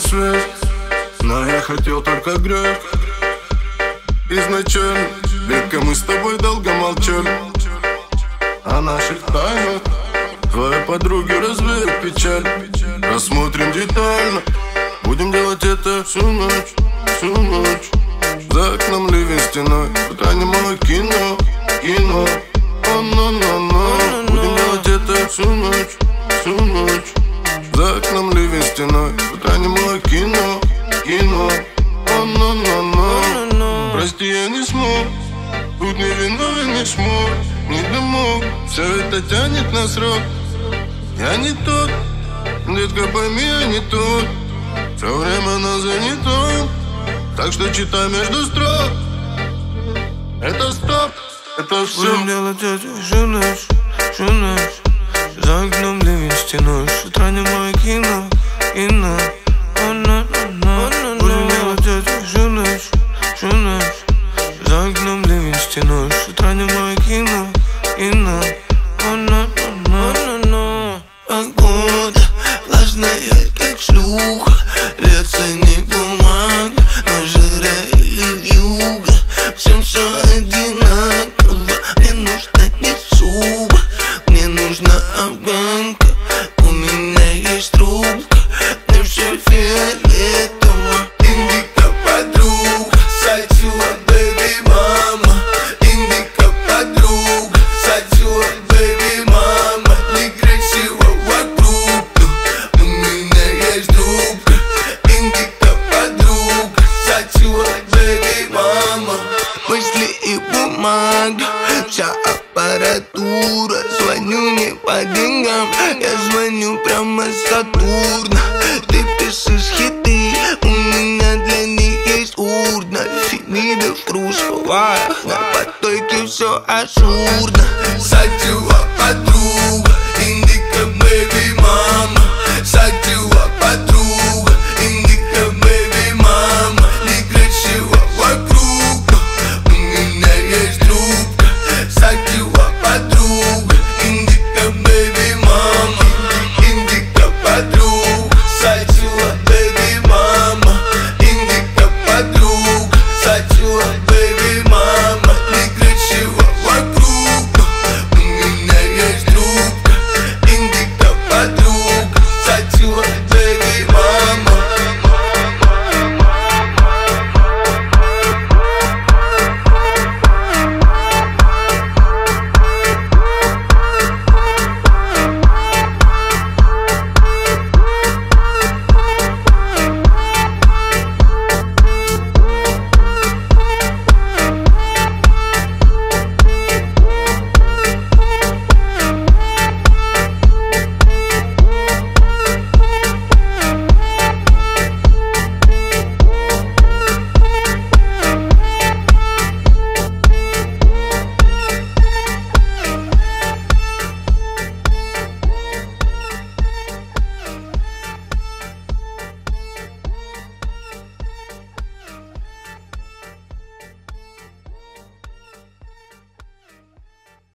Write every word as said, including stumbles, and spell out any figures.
свет, но я хотел только грех. Изначально, детка, мы с тобой долго молчали о наших тайнах. Твои подруги развеют печаль. Рассмотрим детально. Будем делать это всю ночь, всю ночь. За окном ливень стеной, утра немое кино, кино. О-но-но-но. Будем делать это всю ночь, всю ночь. За окном ливень стеной, утра немое кино, кино. О-но-но-но. Прости, я не смог, тут не виновен, не смог, не домог. Все это тянет на срок. Я не тот, детка, пойми, я не тот. Все время на занято, так что читай между строк. Это стоп, это все. Будем делать это всю ночь, всю ночь. За окном ливень стеной, с утра немое кино, кино. Будем делать это всю ночь, всю ночь. За окном ливень стеной, с утра немое кино, кино. Погода влажная, как шлюха. Льется не бумага, но жира или вьюга. Всем все одинаково. Мне нужна не шуба, мне нужна афганка. У меня есть трубка, мне все фиолетово. Индика подруга, сатила бэби мама. Индика подруга, сатила бэби мама. Некрасиво вокруг, у меня есть трубка. Индика подруга, сатила бэби мама. Мысли и бумага, вся аппаратура. Звоню не по деньгам, я звоню прямо с Сатурна. Ты пишешь хиты, у меня для них есть урна. Фемида в кружевах, на потоке все ажурно. Сатю